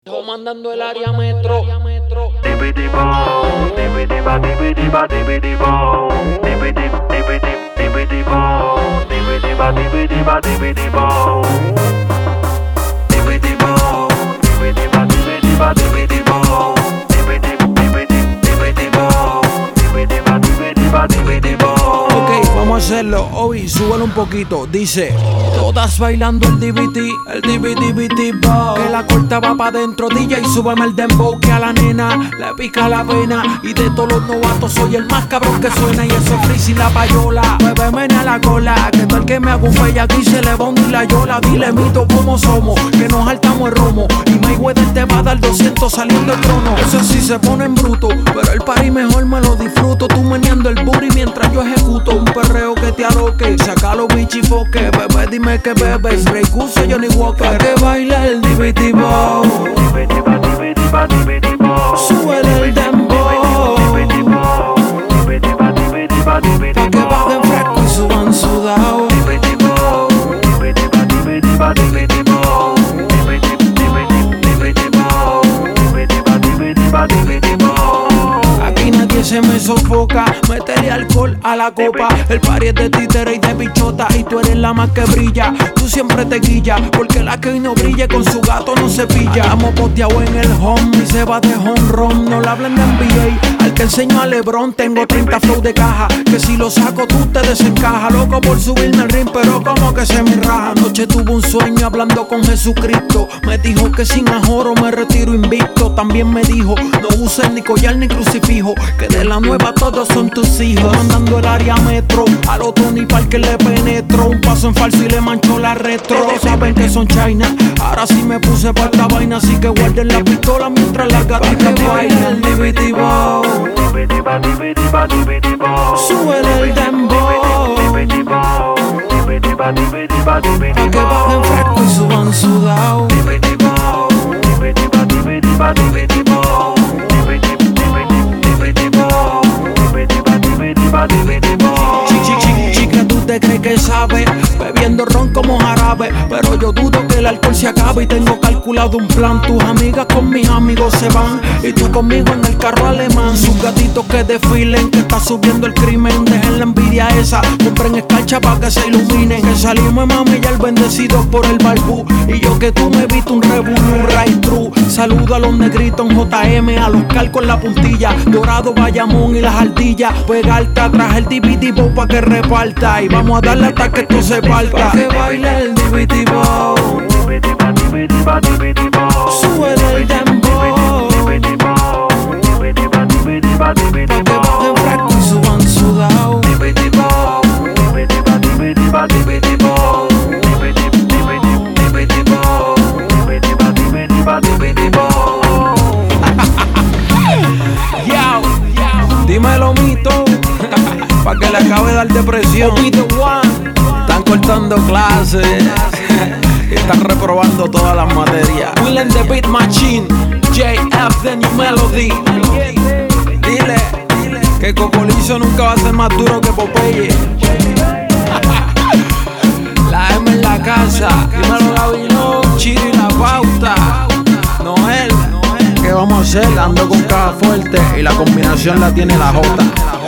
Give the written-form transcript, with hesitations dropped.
Comandando el área metro. Ok, vamos a hacerlo. Obi, súbelo un poquito. Dice: todas bailando el DBT bow. Que la corta va pa' dentro, DJ, súbeme el dembow. Que a la nena le pica la vena. Y de todos los novatos soy el más cabrón que suena. Y eso es Freezy la payola. Muéveme a la cola. Que tal que me hago un fey aquí se le va a hundir la yola. Dile mito como somos, que nos saltamos el romo. Y Mayweather te va a dar 200 saliendo el trono. Eso sí se pone en bruto, pero el party mejor me lo disfruto. Tú meneando el booty mientras yo ejecuto un perreo que te aloque. Saca los bichifoques, bebé, dime que bebes. Grey Goose, Johnny Walker. Que baila el DBT bow. Súbele el dembow. Pa' que bajen fresco y suban sudao. Aquí nadie se me sofoca. Métele alcohol a la copa. El party es de títere y de bichota. Y tú eres la más que brilla. Tú siempre te guillas, porque la que hoy no brille con su gato no se pilla. Estamos posteados en el home y se va de home run. No le hablen de NBA, al que enseño a LeBron. Tengo 30 flow de caja, que si lo saco tú te desencajas. Loco por subirme al ring, pero como que se me raja. Anoche tuve un sueño hablando con Jesucristo. Me dijo que sin ajoro me retiro invicto. También me dijo, no uses ni collar ni crucifijo, que de la nueva todos son tus hijos. Mandando el área metro, a los Tony Parker le penetro. Un paso en falso y le manchó la retro. Todos saben que son China, ahora sí me puse pa' esta vaina. Así que guarden la pistola mientras las gatitas bailan el DBT bow. Súbele el dembow. Pa' que bajen fresco y suban sudao. Chica, tú te crees que sabes, bebiendo ron como jarabe, pero yo dudo que el alcohol se acabe. Y tengo calculado un plan. Tus amigas con mis amigos se van, y tú conmigo en el carro alemán. Sus gatitos que desfilen, que está subiendo el crimen. Dejen la envidia esa, compren escarcha pa' que se iluminen. Que salimos mami ya el bendecido por el barbú. Y yo que tú me viste un revolú, right true. Saludo a los negritos en JM, a los calcos en la puntilla. Dorado, Bayamón y las ardillas. Pegarte atrás el DBT bow pa' que reparta. Y vamos a darle hasta que esto se parta. Pa' que baile el DBT bow. Súbele el dembow. Pa' que bajen fresco y suban sudao. Dímelo mito, pa' que le acabe de dar depresión. Están cortando clases, están reprobando todas las materias. Will and the Beat Machine, JF the New Melody. Dile que Cocolizo nunca va a ser más duro que Popeye. La M en la casa, dímelo Gavilón, Chiri y la pauta. Noel, ¿qué vamos a hacer? Ando con caja fuerte y la combinación la tiene la J.